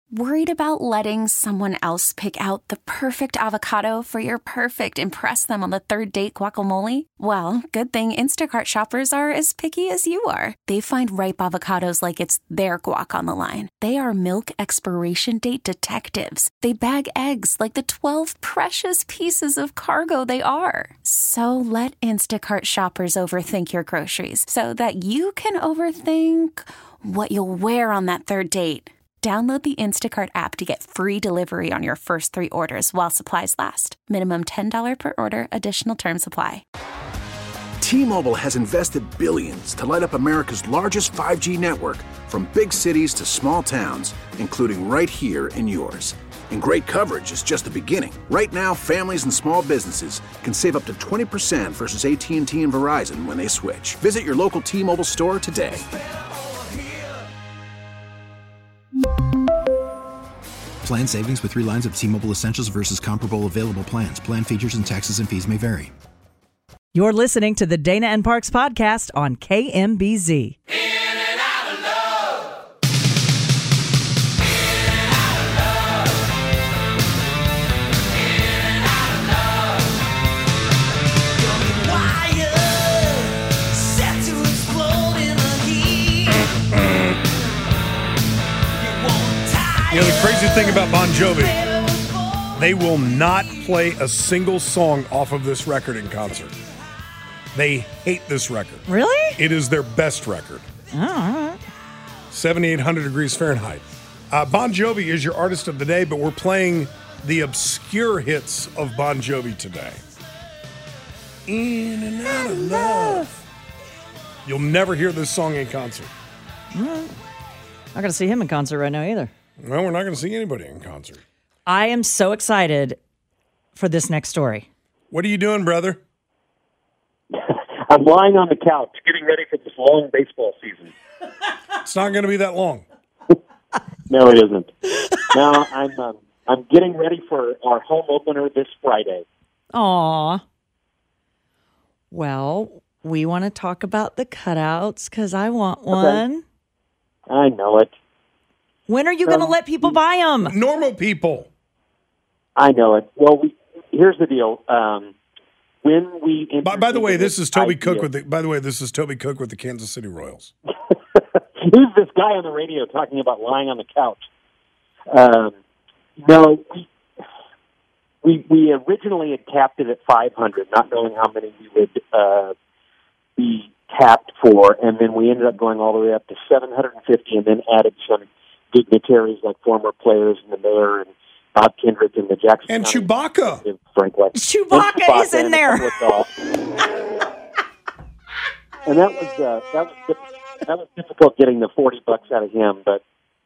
Worried about letting someone else pick out the perfect avocado for your perfect impress them on the third date guacamole? Well, good thing Instacart shoppers are as picky as you are. They find ripe avocados like it's their guac on the line. They are milk expiration date detectives. They bag eggs like the 12 precious pieces of cargo they are. So let Instacart shoppers overthink your groceries so that you can overthink what you'll wear on that third date. Download the Instacart app to get free delivery on your first 3 orders while supplies last. Minimum $10 per order. Additional terms apply. T-Mobile has invested billions to light up America's largest 5G network, from big cities to small towns, including right here in yours. And great coverage is just the beginning. Right now, families and small businesses can save up to 20% versus AT&T and Verizon when they switch. Visit your local T-Mobile store today. Plan savings with 3 lines of T-Mobile Essentials versus comparable available plans. Plan features and taxes and fees may vary. You're listening to the Dana and Parks podcast on KMBZ. You know, the crazy thing about Bon Jovi, they will not play a single song off of this record in concert. They hate this record. Really? It is their best record. Oh, all right. 7,800 degrees Fahrenheit. Bon Jovi is your artist of the day, but we're playing the obscure hits of Bon Jovi today. In and out of love. You'll never hear this song in concert. All right. Not going to see him in concert right now either. Well, we're not going to see anybody in concert. I am so excited for this next story. What are you doing, brother? I'm lying on the couch getting ready for this long baseball season. It's not going to be that long. No, it isn't. No, I'm getting ready for our home opener this Friday. Aw. Well, we want to talk about the cutouts because I want one. Okay. I know it. When are you going to let people buy them? Normal people. I know it. Well, here's the deal. When we by the way, this is Toby Cook with the Kansas City Royals. Who's this guy on the radio talking about lying on the couch? No, we originally had capped it at 500, not knowing how many we would be capped for, and then we ended up going all the way up to 750, and then added some dignitaries like former players and the mayor and Bob Kendrick and the Jackson and County Chewbacca. Frank White. Chewbacca is in there. And that was difficult getting the $40 out of him, but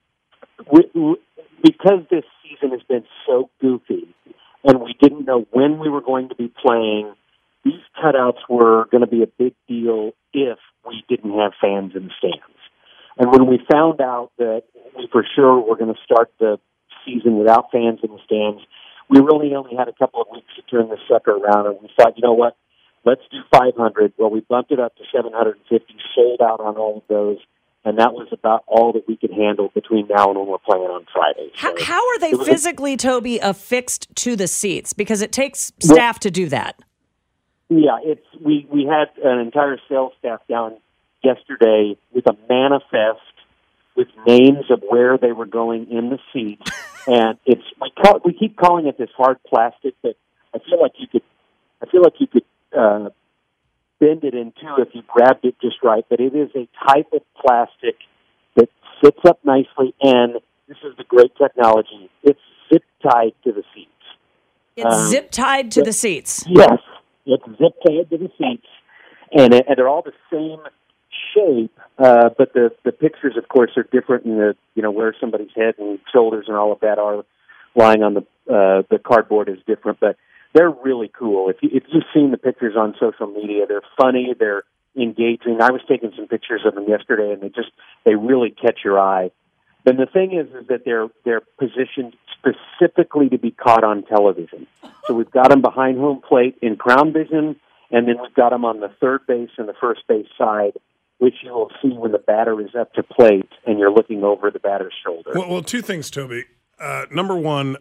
because this season has been so goofy, and we didn't know when we were going to be playing, these cutouts were going to be a big deal if we didn't have fans in the stands. And when we found out that we for sure were going to start the season without fans in the stands, we really only had a couple of weeks to turn this sucker around, and we thought, you know what, let's do 500. Well, we bumped it up to 750, sold out on all of those, and that was about all that we could handle between now and when we're playing on Friday. So how are they physically, Toby, affixed to the seats? Because it takes staff to do that. Yeah, we had an entire sales staff down yesterday with a manifest with names of where they were going in the seats, and we keep calling it this hard plastic, but I feel like you could bend it in two if you grabbed it just right. But it is a type of plastic that sits up nicely, and this is the great technology. It's zip tied to the seats. It's zip tied to the seats. Yes, it's zip tied to the seats, and they're all the same shape, but the pictures, of course, are different in where somebody's head and shoulders and all of that are lying on the cardboard is different, but they're really cool. If you've seen the pictures on social media, they're funny, they're engaging. I was taking some pictures of them yesterday, and they really catch your eye. And the thing is that they're positioned specifically to be caught on television. So we've got them behind home plate in Crown Vision, and then we've got them on the third base and the first base side, which you will see when the batter is up to plate and you're looking over the batter's shoulder. Well, two things, Toby. number one,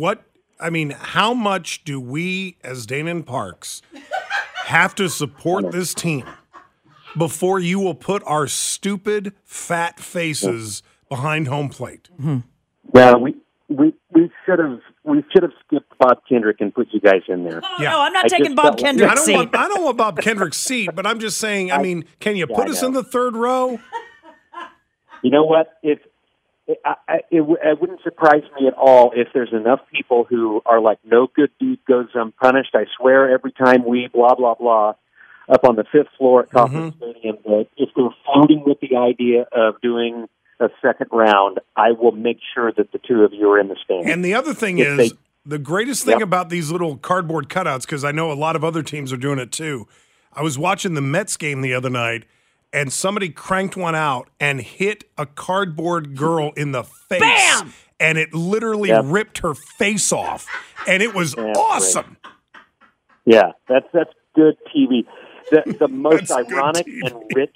how much do we as Dana and Parks have to support this team before you will put our stupid fat faces behind home plate? Mm-hmm. Well, we should have skipped Bob Kendrick and put you guys in there. Oh, no, I'm not taking Bob Kendrick's seat. I don't want Bob Kendrick's seat, but I'm just saying, can you put us in the third row? You know what? It wouldn't surprise me at all if there's enough people who are like, no good deed goes unpunished. I swear every time we blah, blah, blah up on the fifth floor at Kauffman Stadium, that if they're floating with the idea of doing a second round, I will make sure that the two of you are in the stand. And the other thing is, the greatest thing about these little cardboard cutouts, because I know a lot of other teams are doing it too. I was watching the Mets game the other night, and somebody cranked one out and hit a cardboard girl in the face. Bam! And it literally ripped her face off. And it was awesome. Great. Yeah, that's good TV. The most ironic and rich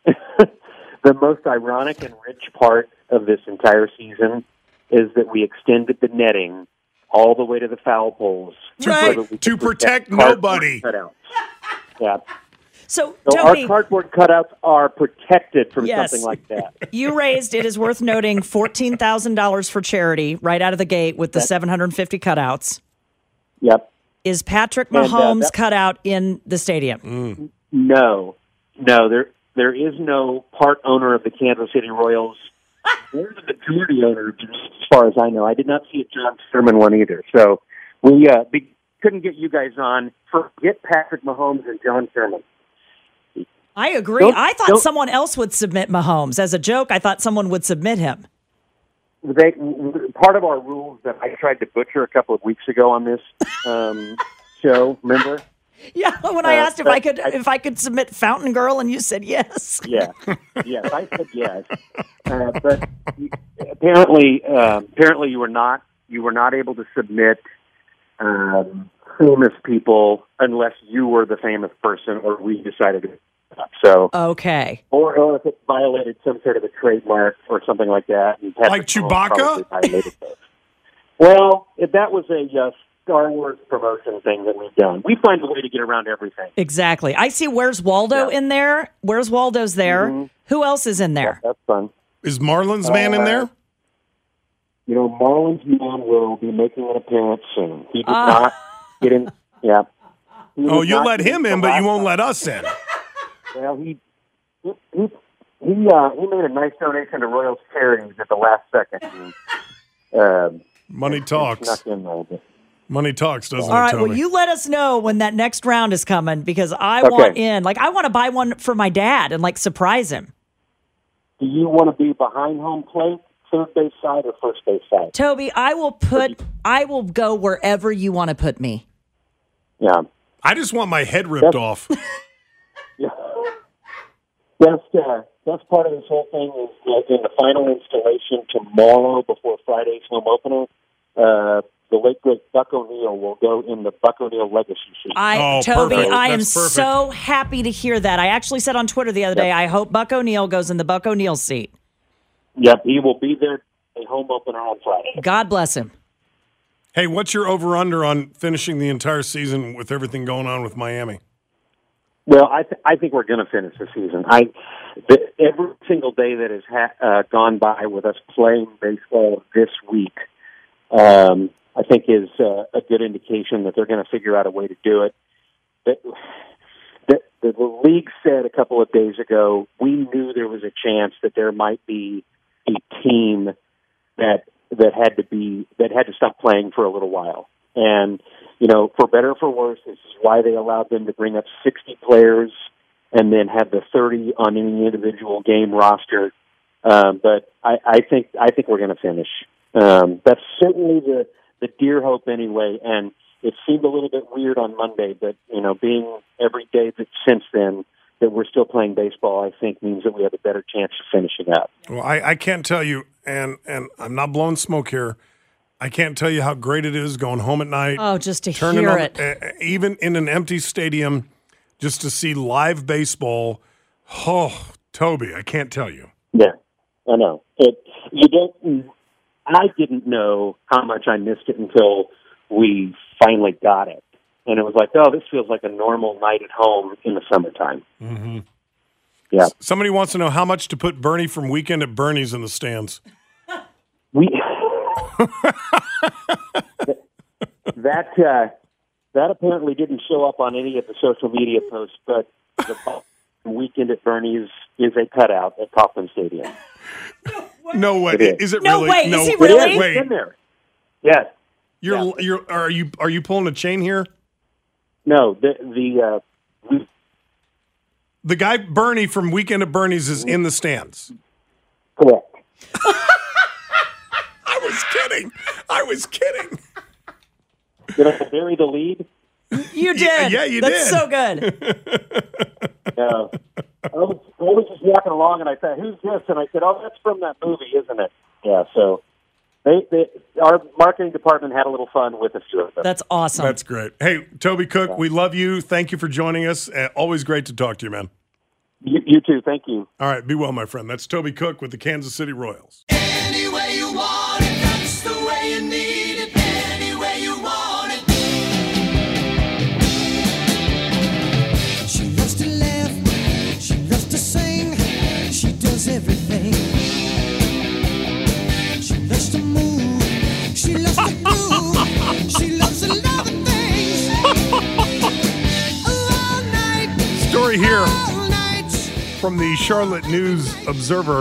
the most ironic and rich part of this entire season is that we extended the netting all the way to the foul poles to protect nobody. Yeah. So Toby, our cardboard cutouts are protected from something like that. You raised, it is worth noting, $14,000 for charity right out of the gate with the 750 cutouts. Yep. Is Patrick Mahomes cut out in the stadium? No. There is no part owner of the Kansas City Royals. They're the majority owner, as far as I know. I did not see a John Sherman one either. So we couldn't get you guys on. Forget Patrick Mahomes and John Sherman. I agree. I thought someone else would submit Mahomes. As a joke, I thought someone would submit him. Part of our rules that I tried to butcher a couple of weeks ago on this show, remember? Yeah, when I asked if I could submit Fountain Girl, and you said yes. Yes, I said yes. But apparently you were not able to submit famous people unless you were the famous person, or we decided to. So okay, or if it violated some sort of a trademark or something like that, and like Chewbacca. Well, if that was a Star Wars promotion thing that we've done, we find a way to get around everything. Exactly. I see. Where's Waldo in there? Where's Waldo's there? Mm-hmm. Who else is in there? Yeah, that's fun. Is Marlon's man in there? You know, Marlon's man will be making an appearance soon. He did not get in. Yeah. You'll let him in, but you won't let us in. Well, he made a nice donation to Royals charities at the last second. Money talks. Money talks, doesn't it, All right, Toby? well, you let us know when that next round is coming, because I want in. Like, I want to buy one for my dad and, surprise him. Do you want to be behind home plate, third base side, or first base side? Toby, I will go wherever you want to put me. Yeah. I just want my head ripped off. Yeah. Best part of this whole thing is that in the final installation tomorrow before Friday's home opener, the late great Buck O'Neil will go in the Buck O'Neil legacy seat. Toby, perfect. I am That's perfect. so happy to hear that. I actually said on Twitter the other day, I hope Buck O'Neil goes in the Buck O'Neil seat. Yep, he will be there a home opener on Friday. God bless him. Hey, what's your over-under on finishing the entire season with everything going on with Miami? Well, I think we're going to finish the season. Every single day that has gone by with us playing baseball this week, I think is a good indication that they're going to figure out a way to do it. The league said a couple of days ago, we knew there was a chance that there might be a team that had to stop playing for a little while. And, for better or for worse, this is why they allowed them to bring up 60 players and then have the 30 on any individual game roster. But I think we're going to finish. That's certainly the dear hope anyway. And it seemed a little bit weird on Monday, but, being every day since then that we're still playing baseball, I think means that we have a better chance of finishing up. Well, I can't tell you, and I'm not blowing smoke here, I can't tell you how great it is going home at night. Oh, just to hear it. Even in an empty stadium, just to see live baseball. Oh, Toby, I can't tell you. Yeah, I know. I didn't know how much I missed it until we finally got it. And it was like, oh, this feels like a normal night at home in the summertime. Mm-hmm. Yeah. Somebody wants to know how much to put Bernie from Weekend at Bernie's in the stands. That apparently didn't show up on any of the social media posts, but the Weekend at Bernie's is a cutout at Kauffman Stadium. No way! Is it no really? Way. No Is he way! really? Wait. It's in there. Yes. Are you pulling a chain here? No, the guy Bernie from Weekend at Bernie's is in the stands. Correct. I was kidding. Did I bury the lead? You did. Yeah, you That's did. so good. I was just walking along, and I thought, who's this? And I said, oh, that's from that movie, isn't it? Yeah, so our marketing department had a little fun with a few of them. That's awesome. That's great. Hey, Toby Cook, we love you. Thank you for joining us. Always great to talk to you, man. You too. Thank you. All right, be well, my friend. That's Toby Cook with the Kansas City Royals. Any way you want it, that's the way you need it. Any way you want it. She loves to laugh, she loves to sing, she does everything. She loves to move, she loves to groove, she loves a lot of things. All night, Story here all night. from the Charlotte News Observer.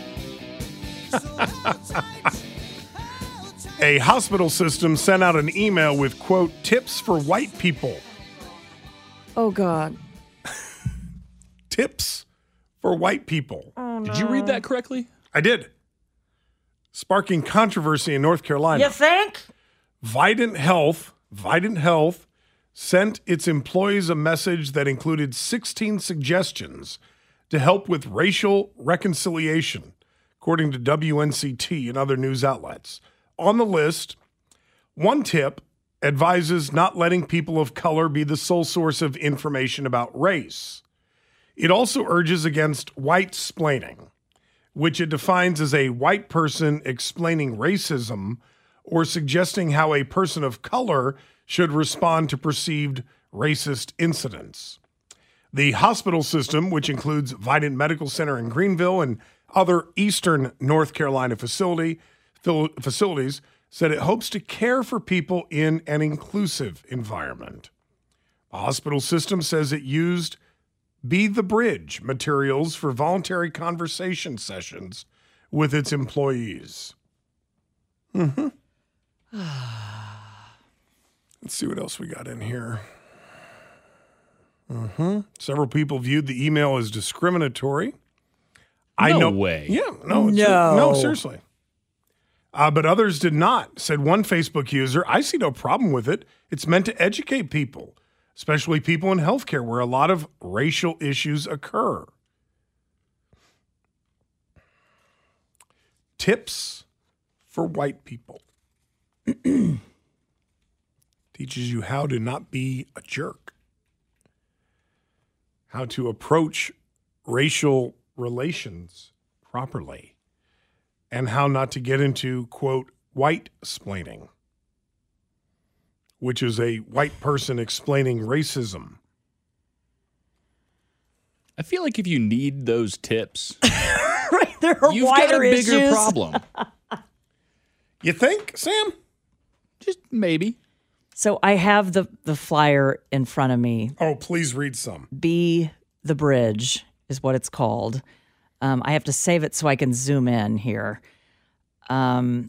A hospital system sent out an email with, quote, tips for white people. Oh, God. Tips for white people. Did you read that correctly? I did. Sparking controversy in North Carolina. You think? Vidant Health sent its employees a message that included 16 suggestions to help with racial reconciliation, according to WNCT and other news outlets. On the list, one tip advises not letting people of color be the sole source of information about race. It also urges against white-splaining, which it defines as a white person explaining racism or suggesting how a person of color should respond to perceived racist incidents. The hospital system, which includes Vidant Medical Center in Greenville and other Eastern North Carolina facilities, said it hopes to care for people in an inclusive environment. The hospital system says it used Be the Bridge materials for voluntary conversation sessions with its employees. Mm-hmm. Let's see what else we got in here. Mm-hmm. Several people viewed the email as discriminatory. No way. Yeah, no, seriously. But others did not, said one Facebook user. I see no problem with it. It's meant to educate people, especially people in healthcare where a lot of racial issues occur. Tips for white people. Teaches you how to not be a jerk, how to approach racial relations properly, and how not to get into, quote, white-splaining, which is a white person explaining racism. I feel like if you need those tips, Right, there are you've wider got a bigger issues. problem. You think, Sam? Just maybe. So I have the flyer in front of me. Oh, please read some. Be the Bridge is what it's called. I have to save it so I can zoom in here. Yeah,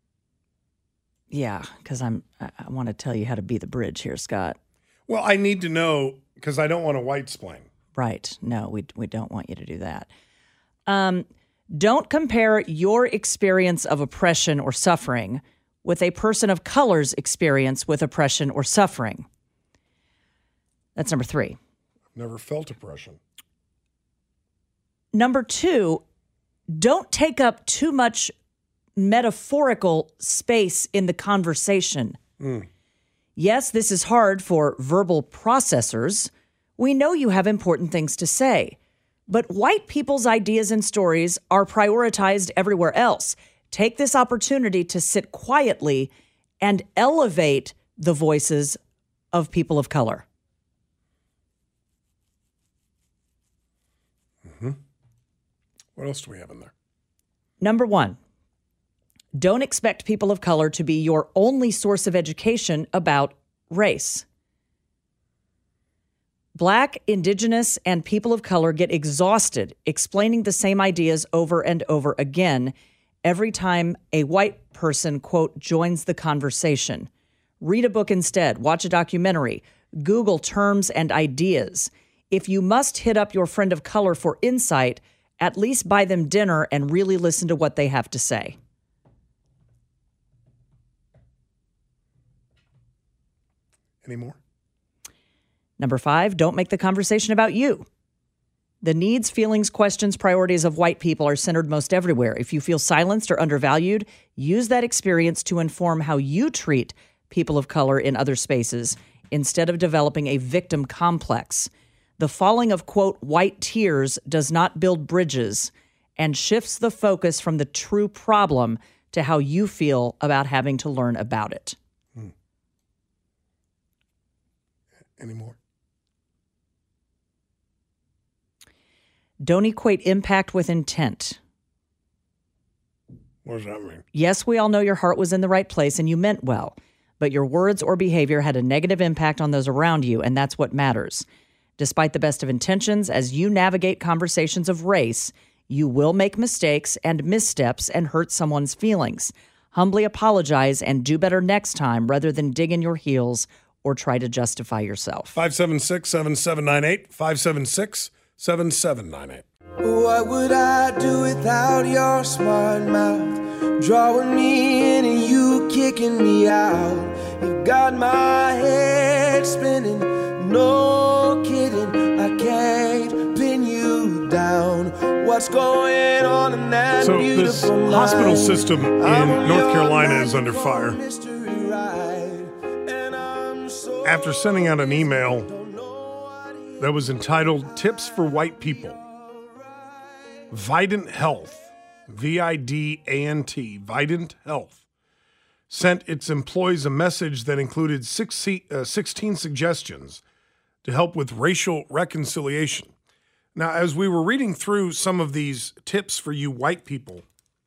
because I want to tell you how to be the bridge here, Scott. Well, I need to know because I don't want to white-splain. Right. No, we don't want you to do that. Don't compare your experience of oppression or suffering with a person of color's experience with oppression or suffering. That's number 3. I've never felt oppression. Number 2, don't take up too much metaphorical space in the conversation. Yes, this is hard for verbal processors. We know you have important things to say, but white people's ideas and stories are prioritized everywhere else. Take this opportunity to sit quietly and elevate the voices of people of color. What else do we have in there? Number 1, don't expect people of color to be your only source of education about race. Black, Indigenous, and people of color get exhausted explaining the same ideas over and over again every time a white person, quote, joins the conversation. Read a book instead. Watch a documentary. Google terms and ideas. If you must hit up your friend of color for insight, at least buy them dinner and really listen to what they have to say. Any more? Number 5, don't make the conversation about you. The needs, feelings, questions, priorities of white people are centered most everywhere. If you feel silenced or undervalued, use that experience to inform how you treat people of color in other spaces instead of developing a victim complex. The falling of, quote, white tears does not build bridges and shifts the focus from the true problem to how you feel about having to learn about it. Any more? Don't equate impact with intent. What does that mean? Yes, we all know your heart was in the right place and you meant well, but your words or behavior had a negative impact on those around you, and that's what matters. Despite the best of intentions, as you navigate conversations of race, you will make mistakes and missteps and hurt someone's feelings. Humbly apologize and do better next time rather than dig in your heels or try to justify yourself. 576-7798, 576-7798. What would I do without your smart mouth? Drawing me in and you kicking me out. You got my head spinning, no kidding. I can't pin you down. What's going on in that So beautiful this hospital mind? system in North Carolina is under fire after sending out an email that was entitled Tips for White People. Vidant Health, V-I-D-A-N-T, Vidant Health, sent its employees a message that included 16 suggestions to help with racial reconciliation. Now, as we were reading through some of these tips for you white people,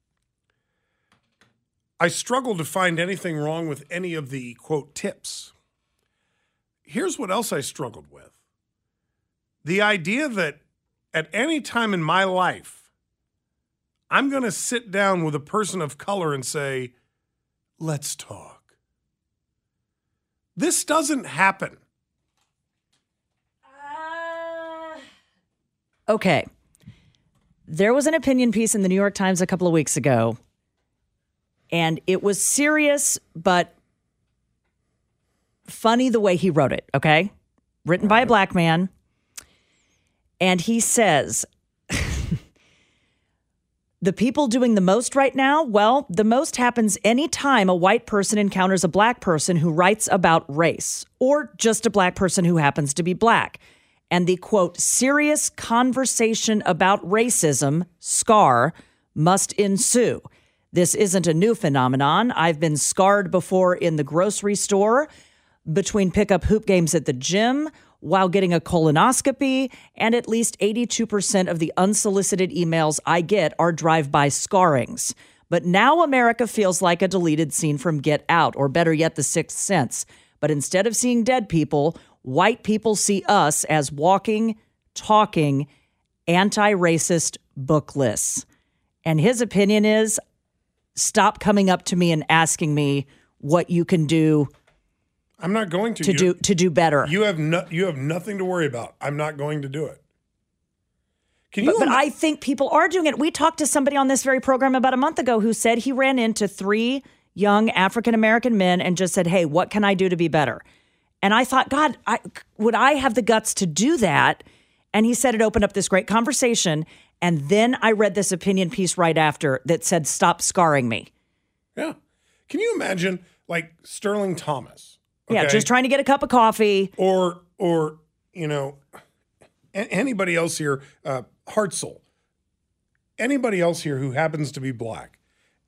I struggled to find anything wrong with any of the, quote, tips. Here's what else I struggled with. The idea that at any time in my life, I'm going to sit down with a person of color and say, let's talk. This doesn't happen. Okay. There was an opinion piece in the New York Times a couple of weeks ago, and it was serious, but funny the way he wrote it, okay? Written by a black man. And he says, the people doing the most right now, well, the most happens anytime a white person encounters a black person who writes about race, or just a black person who happens to be black. And the, quote, serious conversation about racism, SCAR, must ensue. This isn't a new phenomenon. I've been scarred before in the grocery store, between pickup hoop games at the gym, while getting a colonoscopy, and at least 82% of the unsolicited emails I get are drive-by scarrings. But now America feels like a deleted scene from Get Out, or better yet, The Sixth Sense. But instead of seeing dead people, white people see us as walking, talking, anti-racist book lists. And his opinion is, stop coming up to me and asking me what you can do. I'm not going to do better. You have nothing to worry about. I'm not going to do it. But I think people are doing it. We talked to somebody on this very program about a month ago who said he ran into 3 young African-American men and just said, hey, what can I do to be better? And I thought, God, would I have the guts to do that? And he said it opened up this great conversation. And then I read this opinion piece right after that said, stop scarring me. Yeah. Can you imagine, like, Sterling Thomas? Okay? Yeah, just trying to get a cup of coffee. Or you know, anybody else here, Hartzell, anybody else here who happens to be black,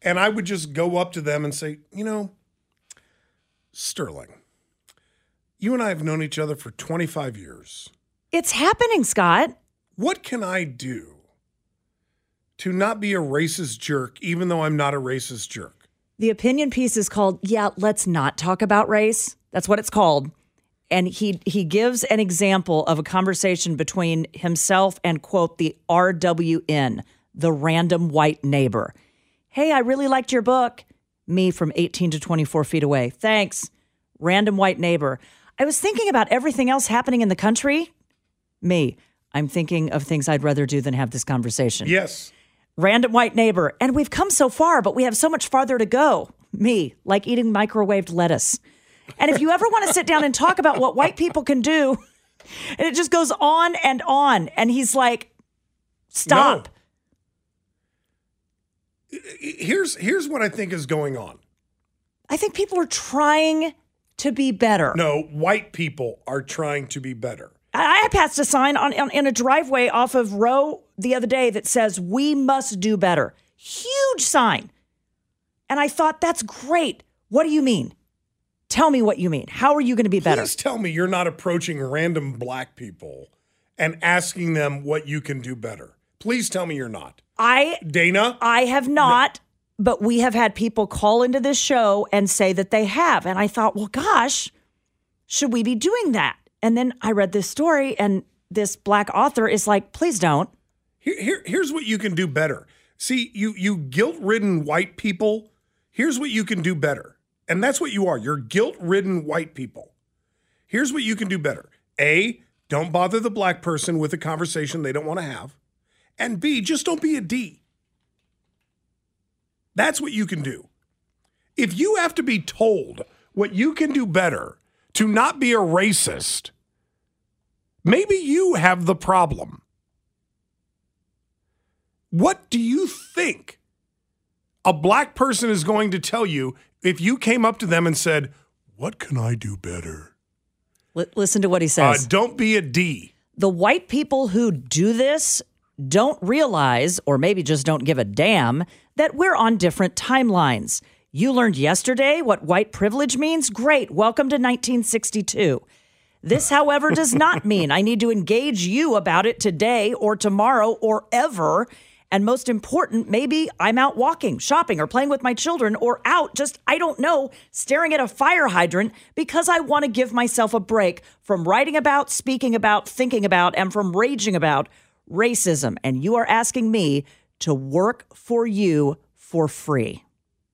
And I would just go up to them and say, Sterling, you and I have known each other for 25 years. It's happening, Scott. What can I do to not be a racist jerk, even though I'm not a racist jerk? The opinion piece is called, let's not talk about race. That's what it's called. And he gives an example of a conversation between himself and, quote, the RWN, the random white neighbor. Hey, I really liked your book. Me from 18 to 24 feet away. Thanks. Random white neighbor. I was thinking about everything else happening in the country. Me. I'm thinking of things I'd rather do than have this conversation. Yes. Random white neighbor. And we've come so far, but we have so much farther to go. Me. Like eating microwaved lettuce. And if you ever want to sit down and talk about what white people can do, and it just goes on. And he's like, stop. No. Here's what I think is going on. I think people are trying to be better. No, white people are trying to be better. I passed a sign in a driveway off of Row the other day that says, we must do better. Huge sign. And I thought, that's great. What do you mean? Tell me what you mean. How are you going to be better? Please tell me you're not approaching random black people and asking them what you can do better. Please tell me you're not. Dana? I have not, but we have had people call into this show and say that they have. And I thought, well, gosh, should we be doing that? And then I read this story and this black author is like, please don't. Here's what you can do better. See, you guilt-ridden white people, here's what you can do better. And that's what you are. You're guilt-ridden white people. Here's what you can do better. A, don't bother the black person with a conversation they don't want to have. And B, just don't be a D. That's what you can do. If you have to be told what you can do better to not be a racist, maybe you have the problem. What do you think a black person is going to tell you if you came up to them and said, what can I do better? Listen to what he says. Don't be a D. The white people who do this don't realize, or maybe just don't give a damn, that we're on different timelines. You learned yesterday what white privilege means? Great. Welcome to 1962. This, however, does not mean I need to engage you about it today or tomorrow or ever. And most important, maybe I'm out walking, shopping, or playing with my children, or out just, I don't know, staring at a fire hydrant because I want to give myself a break from writing about, speaking about, thinking about, and from raging about racism. And you are asking me to work for you for free.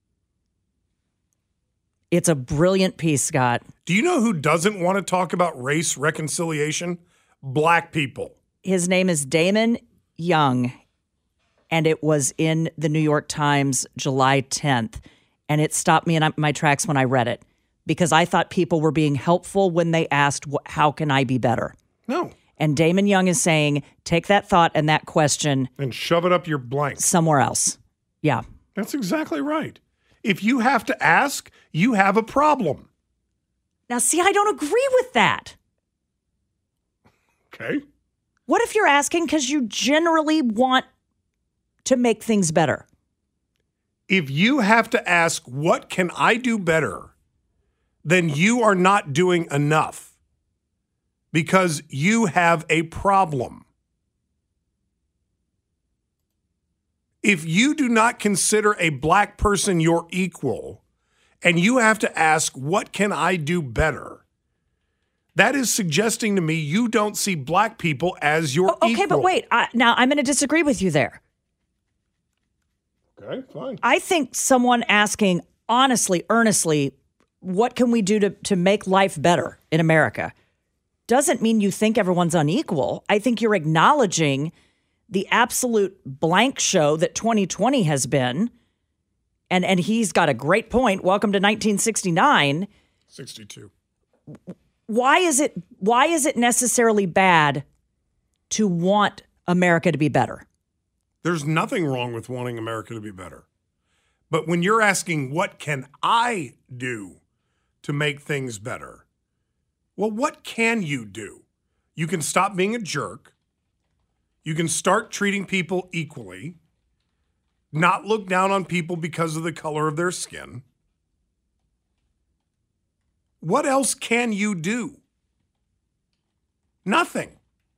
It's a brilliant piece, Scott. Do you know who doesn't want to talk about race reconciliation? Black people. His name is Damon Young, and it was in the New York Times July 10th. And it stopped me in my tracks when I read it because I thought people were being helpful when they asked, how can I be better? No. And Damon Young is saying, take that thought and that question and shove it up your blank somewhere else. Yeah. That's exactly right. If you have to ask, you have a problem. Now, see, I don't agree with that. Okay. What if you're asking because you generally want to make things better? If you have to ask, what can I do better? Then you are not doing enough because you have a problem. If you do not consider a black person your equal and you have to ask, what can I do better? That is suggesting to me you don't see black people as your equal. Okay, but wait. Now, I'm going to disagree with you there. Okay, fine. I think someone asking honestly, earnestly, what can we do to make life better in America doesn't mean you think everyone's unequal. I think you're acknowledging the absolute blank show that 2020 has been. And he's got a great point. Welcome to 1969. 62. Why is it necessarily bad to want America to be better? There's nothing wrong with wanting America to be better. But when you're asking, what can I do to make things better? Well, what can you do? You can stop being a jerk. You can start treating people equally. not look down on people because of the color of their skin. What else can you do? Nothing.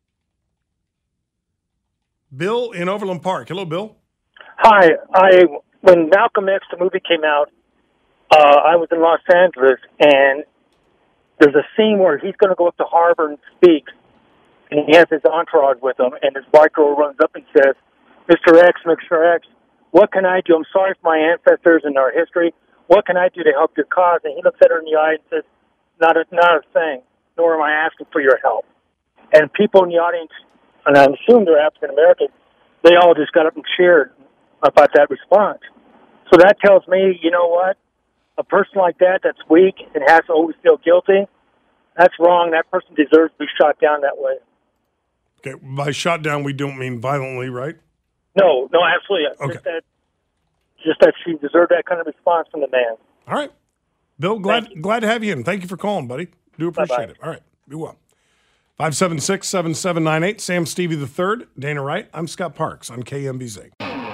Bill in Overland Park. Hello, Bill. Hi. When Malcolm X, the movie came out, I was in Los Angeles, and there's a scene where he's going to go up to Harvard and speak, and he has his entourage with him, and his white girl runs up and says, Mr. X, what can I do? I'm sorry for my ancestors and our history. What can I do to help your cause? And he looks at her in the eye and says, not a thing, nor am I asking for your help. And people in the audience, and I assume they're African-American, they all just got up and cheered about that response. So that tells me, you know what? A person like that's weak and has to always feel guilty, that's wrong. That person deserves to be shot down that way. Okay, by shot down, we don't mean violently, right? No, absolutely. Okay. Just that she deserved that kind of response from the man. All right. Bill, glad to have you in. Thank you for calling, buddy. Do appreciate Bye-bye. it. All right. Be well. 576-7798, Sam Stevie III, Dana Wright. I'm Scott Parks on KMBZ.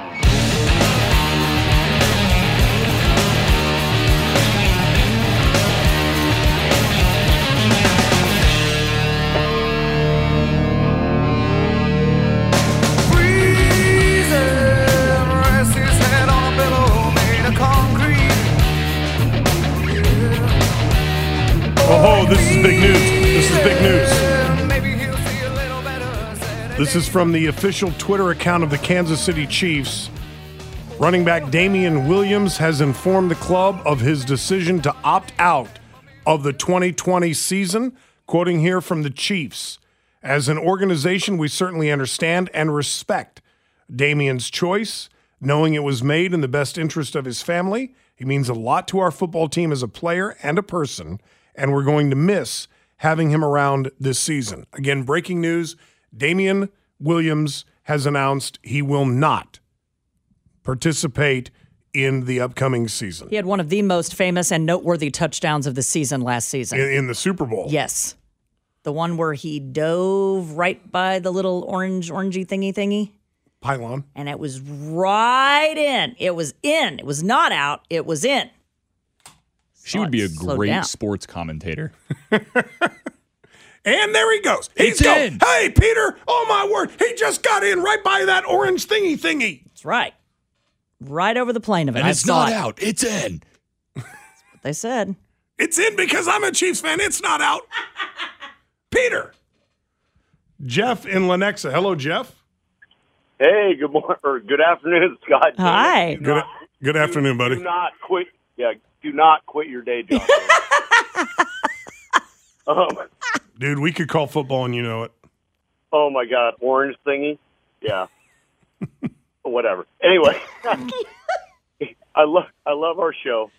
Oh, this is big news. This is from the official Twitter account of the Kansas City Chiefs. Running back Damian Williams has informed the club of his decision to opt out of the 2020 season. Quoting here from the Chiefs, as an organization, we certainly understand and respect Damian's choice, knowing it was made in the best interest of his family. He means a lot to our football team as a player and a person, and we're going to miss having him around this season. Again, breaking news, Damian Williams has announced he will not participate in the upcoming season. He had one of the most famous and noteworthy touchdowns of the season last season. In the Super Bowl. Yes. The one where he dove right by the little orangey thingy. Pylon. And it was right in. It was in. It was not out. It was in. She would be a great sports commentator. And there he goes. He's in. Hey, Peter. Oh, my word. He just got in right by that orange thingy. That's right. Right over the plane of it. And it's not out. It's in. That's what they said. It's in because I'm a Chiefs fan. It's not out. Peter. Jeff in Lenexa. Hello, Jeff. Hey, good morning or good afternoon, Scott. Hi. Good afternoon, buddy. Do not quit. Yeah, do not quit your day job. Dude, we could call football and you know it. Oh my God, orange thingy. Yeah. Whatever. Anyway, I love our show.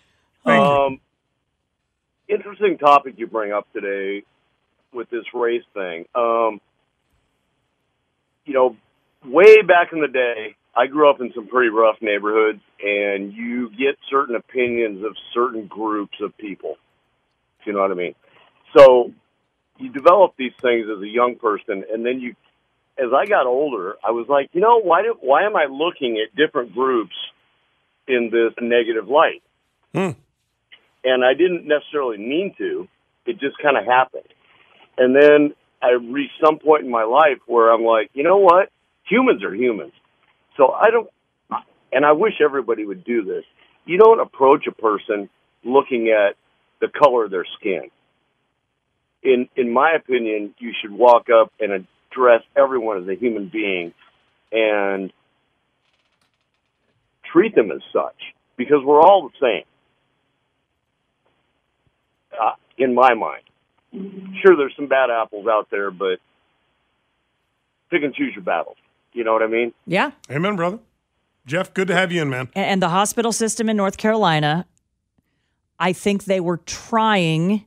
Interesting topic you bring up today with this race thing. Way back in the day, I grew up in some pretty rough neighborhoods, and you get certain opinions of certain groups of people, if you know what I mean. So you develop these things as a young person, and then as I got older, I was like, why am I looking at different groups in this negative light? And I didn't necessarily mean to. It just kind of happened. And then I reached some point in my life where I'm like, you know what? Humans are humans. So I wish everybody would do this. You don't approach a person looking at the color of their skin. In my opinion, you should walk up and address everyone as a human being and treat them as such, because we're all the same, in my mind. Sure, there's some bad apples out there, but pick and choose your battles. You know what I mean? Yeah. Amen, brother. Jeff, good to have you in, man. And the hospital system in North Carolina, I think they were trying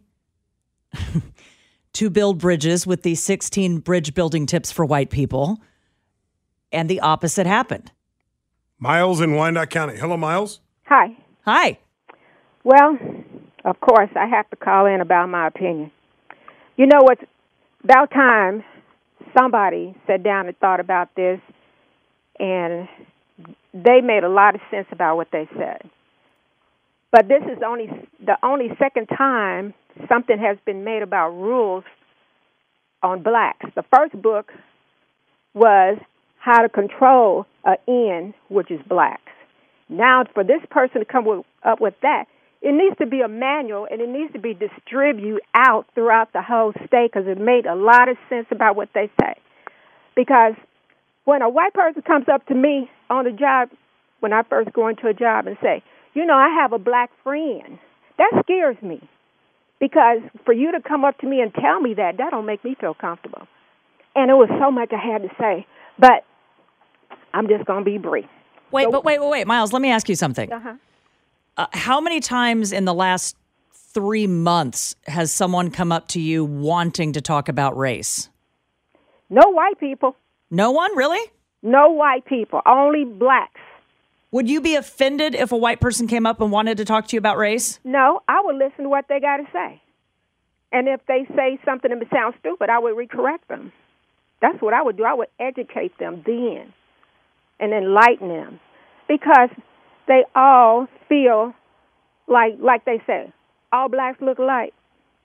to build bridges with these 16 bridge building tips for white people, and the opposite happened. Miles in Wyandotte County. Hello, Miles. Hi. Hi. Well, of course, I have to call in about my opinion. You know, it's about time somebody sat down and thought about this and they made a lot of sense about what they said. But this is the only second time something has been made about rules on blacks. The first book was How to Control an N, which is blacks. Now, for this person to come up with that, it needs to be a manual, and it needs to be distributed out throughout the whole state because it made a lot of sense about what they say. Because when a white person comes up to me on the job, when I first go into a job and say, I have a black friend, that scares me. Because for you to come up to me and tell me that don't make me feel comfortable. And it was so much I had to say. But I'm just going to be brief. Wait, Miles, let me ask you something. Uh-huh. How many times in the last 3 months has someone come up to you wanting to talk about race? No white people. No one, really? No white people, only blacks. Would you be offended if a white person came up and wanted to talk to you about race? No, I would listen to what they got to say. And if they say something that sounds stupid, I would recorrect them. That's what I would do. I would educate them then and enlighten them. Because they all feel like they say, all blacks look alike.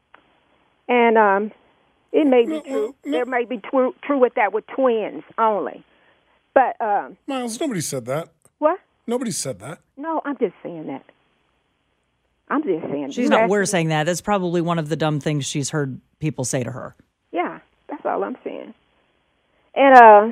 And it may be true. There may be true with that with twins only. But Miles, nobody said that. What? Nobody said that. No, I'm just saying that. I'm just saying. She's not. We're saying that. That's probably one of the dumb things she's heard people say to her. Yeah, that's all I'm saying. And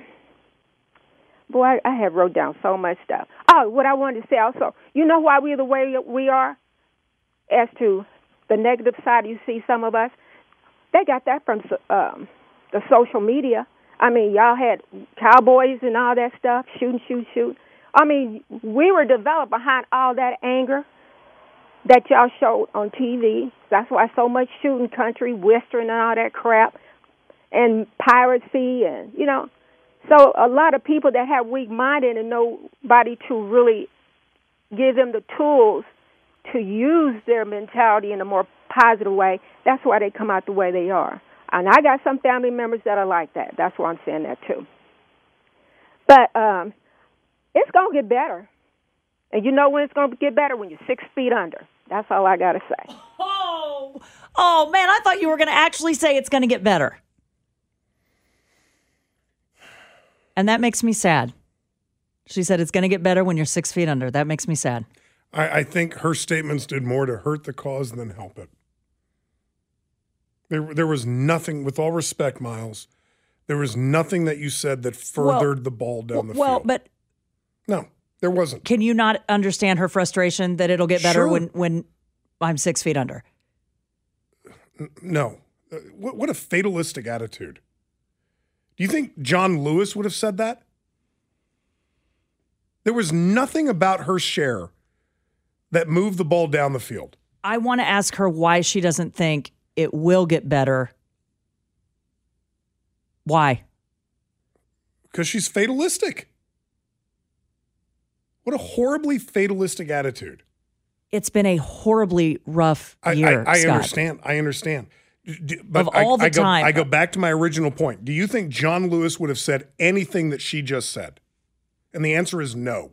boy, I have wrote down so much stuff. Oh, what I wanted to say also, you know why we're the way we are? As to the negative side, you see some of us, they got that from the social media. I mean, y'all had cowboys and all that stuff, shoot. I mean, we were developed behind all that anger that y'all showed on TV. That's why so much shooting country, western and all that crap, and piracy and, So a lot of people that have weak-minded and nobody to really give them the tools to use their mentality in a more positive way, that's why they come out the way they are. And I got some family members that are like that. That's why I'm saying that, too. But it's going to get better. And you know when it's going to get better? When you're 6 feet under. That's all I got to say. Oh, man, I thought you were going to actually say it's going to get better. And that makes me sad. She said it's going to get better when you're 6 feet under. That makes me sad. I think her statements did more to hurt the cause than help it. There was nothing, with all respect, Miles, there was nothing that you said that furthered the ball down the field. Well, but... No, there wasn't. Can you not understand her frustration that it'll get better when I'm 6 feet under? No. What a fatalistic attitude. Do you think John Lewis would have said that? There was nothing about her share that moved the ball down the field. I want to ask her why she doesn't think it will get better. Why? Because she's fatalistic. What a horribly fatalistic attitude. It's been a horribly rough year, I Scott. I understand. But I go back to my original point. Do you think John Lewis would have said anything that she just said? And the answer is no.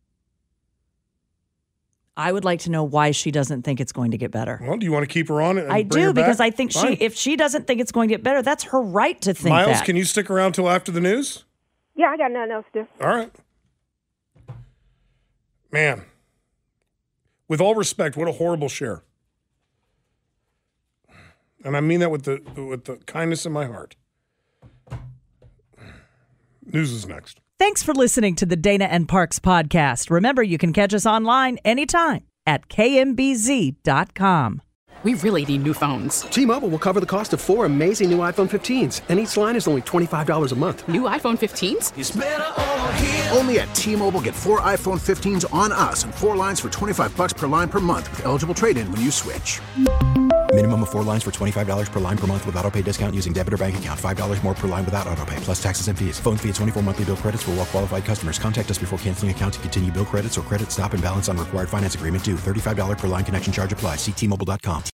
I would like to know why she doesn't think it's going to get better. Well, do you want to keep her on it? I do, because I think if she doesn't think it's going to get better, that's her right to think Miles, that. can you stick around till after the news? Yeah, I got nothing else to do. All right. Man, with all respect, what a horrible share. And I mean that with the kindness in my heart. News is next. Thanks for listening to the Dana and Parks podcast. Remember, you can catch us online anytime at kmbz.com. We really need new phones. T-Mobile will cover the cost of 4 amazing new iPhone 15s, and each line is only $25 a month. New iPhone 15s? It's better over here. Only at T-Mobile, get 4 iPhone 15s on us and 4 lines for $25 per line per month with eligible trade-in when you switch. Minimum of 4 lines for $25 per line per month with autopay discount using debit or bank account. $5 more per line without autopay, plus taxes and fees. Phone fee at 24 monthly bill credits for well-qualified customers. Contact us before canceling account to continue bill credits or credit stop and balance on required finance agreement due. $35 per line connection charge applies. See T-Mobile.com.